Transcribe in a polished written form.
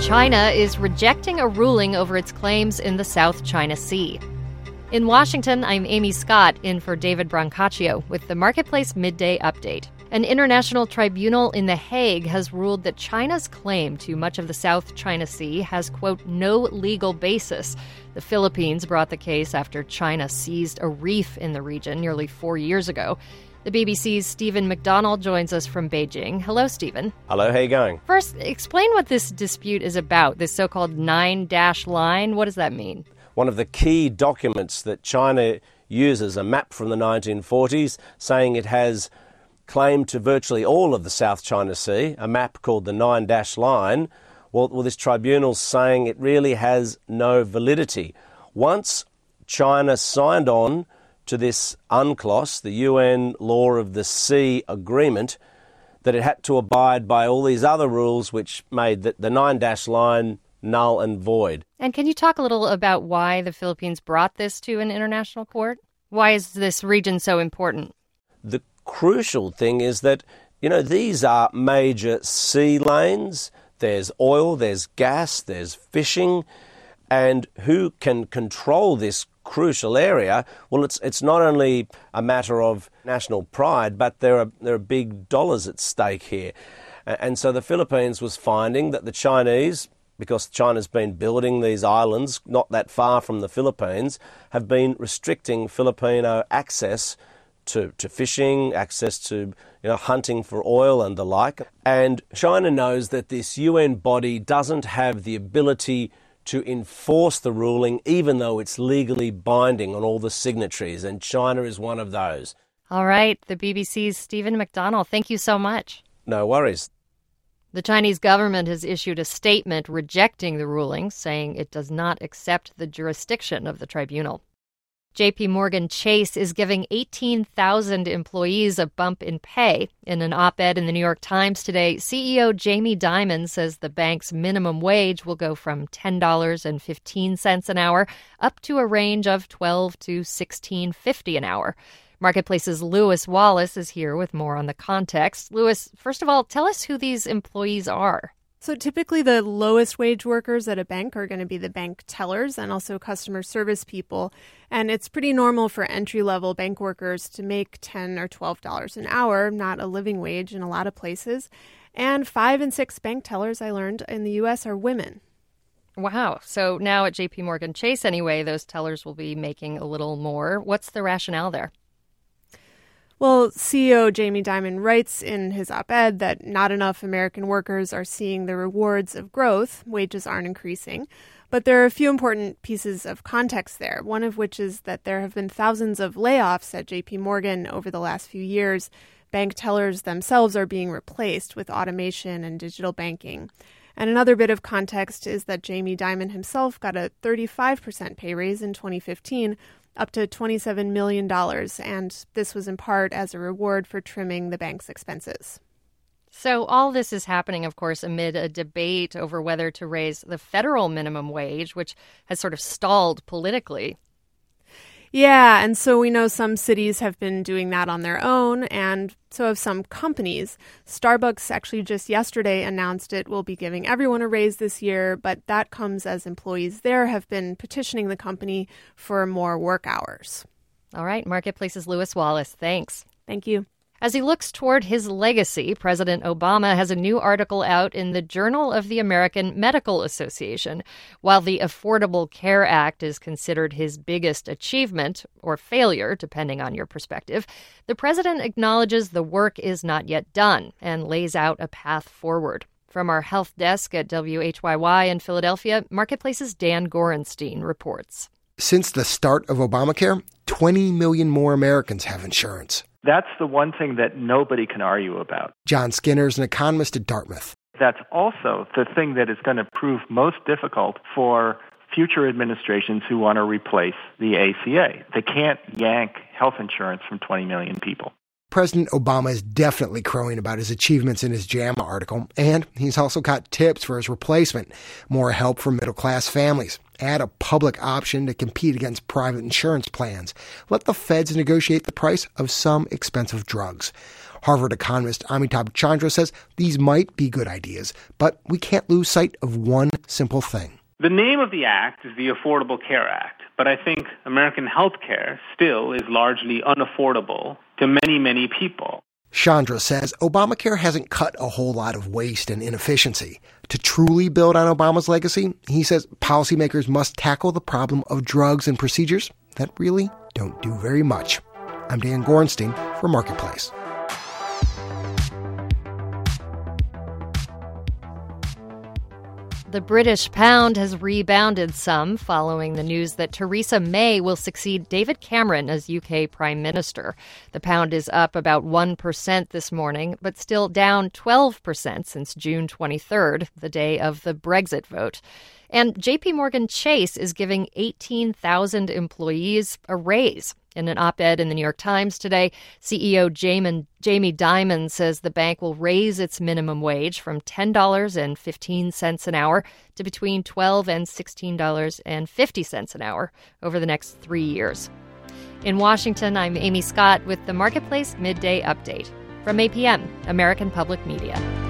China is rejecting a ruling over its claims in the South China Sea. In Washington, I'm Amy Scott, in for David Brancaccio with the Marketplace Midday Update. An international tribunal in The Hague has ruled that China's claim to much of the South China Sea has, quote, no legal basis. The Philippines brought the case after China seized a reef in the region nearly 4 years ago. The BBC's Stephen McDonald joins us from Beijing. Hello, Stephen. Hello, how are you going? First, explain what this dispute is about, this so-called 9-dash line. What does that mean? One of the key documents that China uses, a map from the 1940s, saying it has claim to virtually all of the South China Sea, a map called the 9-dash line. Well, this tribunal's saying it really has no validity. Once China signed on to this UNCLOS, the UN Law of the Sea Agreement, that it had to abide by all these other rules which made the 9-dash line null and void. And can you talk a little about why the Philippines brought this to an international court? Why is this region so important? The crucial thing is that, these are major sea lanes. There's oil, there's gas, there's fishing. And who can control this crucial area? Well, it's not only a matter of national pride, but there are big dollars at stake here. And so the Philippines was finding that the Chinese, because China's been building these islands not that far from the Philippines, have been restricting Filipino access to fishing, access to hunting for oil and the like. And China knows that this UN body doesn't have the ability to enforce the ruling, even though it's legally binding on all the signatories, and China is one of those. All right, the BBC's Stephen McDonald, thank you so much. No worries. The Chinese government has issued a statement rejecting the ruling, saying it does not accept the jurisdiction of the tribunal. JP Morgan Chase is giving 18,000 employees a bump in pay. In an op-ed in the New York Times today, CEO Jamie Dimon says the bank's minimum wage will go from $10.15 an hour up to a range of $12 to $16.50 an hour. Marketplace's Lewis Wallace is here with more on the context. Lewis, first of all, tell us who these employees are. So typically the lowest wage workers at a bank are going to be the bank tellers and also customer service people. And it's pretty normal for entry-level bank workers to make $10 or $12 an hour, not a living wage in a lot of places. And 5 and 6 bank tellers, I learned, in the U.S. are women. Wow. So now at JP Morgan Chase, anyway, those tellers will be making a little more. What's the rationale there? Well, CEO Jamie Dimon writes in his op-ed that not enough American workers are seeing the rewards of growth. Wages aren't increasing. But there are a few important pieces of context there, one of which is that there have been thousands of layoffs at JP Morgan over the last few years. Bank tellers themselves are being replaced with automation and digital banking. And another bit of context is that Jamie Dimon himself got a 35% pay raise in 2015, up to $27 million, and this was in part as a reward for trimming the bank's expenses. So all this is happening, of course, amid a debate over whether to raise the federal minimum wage, which has sort of stalled politically. Yeah, and so we know some cities have been doing that on their own, and so have some companies. Starbucks actually just yesterday announced it will be giving everyone a raise this year, but that comes as employees there have been petitioning the company for more work hours. All right, Marketplace's Lewis Wallace, thanks. Thank you. As he looks toward his legacy, President Obama has a new article out in the Journal of the American Medical Association. While the Affordable Care Act is considered his biggest achievement, or failure, depending on your perspective, the president acknowledges the work is not yet done and lays out a path forward. From our health desk at WHYY in Philadelphia, Marketplace's Dan Gorenstein reports. Since the start of Obamacare, 20 million more Americans have insurance. That's the one thing that nobody can argue about. John Skinner is an economist at Dartmouth. That's also the thing that is going to prove most difficult for future administrations who want to replace the ACA. They can't yank health insurance from 20 million people. President Obama is definitely crowing about his achievements in his JAMA article, and he's also got tips for his replacement. More help for middle-class families. Add a public option to compete against private insurance plans. Let the feds negotiate the price of some expensive drugs. Harvard economist Amitabh Chandra says these might be good ideas, but we can't lose sight of one simple thing. The name of the act is the Affordable Care Act, but I think American health care still is largely unaffordable to many, many people. Chandra says Obamacare hasn't cut a whole lot of waste and inefficiency. To truly build on Obama's legacy, he says policymakers must tackle the problem of drugs and procedures that really don't do very much. I'm Dan Gorenstein for Marketplace. The British pound has rebounded some following the news that Theresa May will succeed David Cameron as UK Prime Minister. The pound is up about 1% this morning, but still down 12% since June 23rd, the day of the Brexit vote. And JP Morgan Chase is giving 18,000 employees a raise. In an op-ed in the New York Times today, CEO Jamie Dimon says the bank will raise its minimum wage from $10.15 an hour to between $12 and $16.50 an hour over the next 3 years. In Washington, I'm Amy Scott with the Marketplace Midday Update from APM, American Public Media.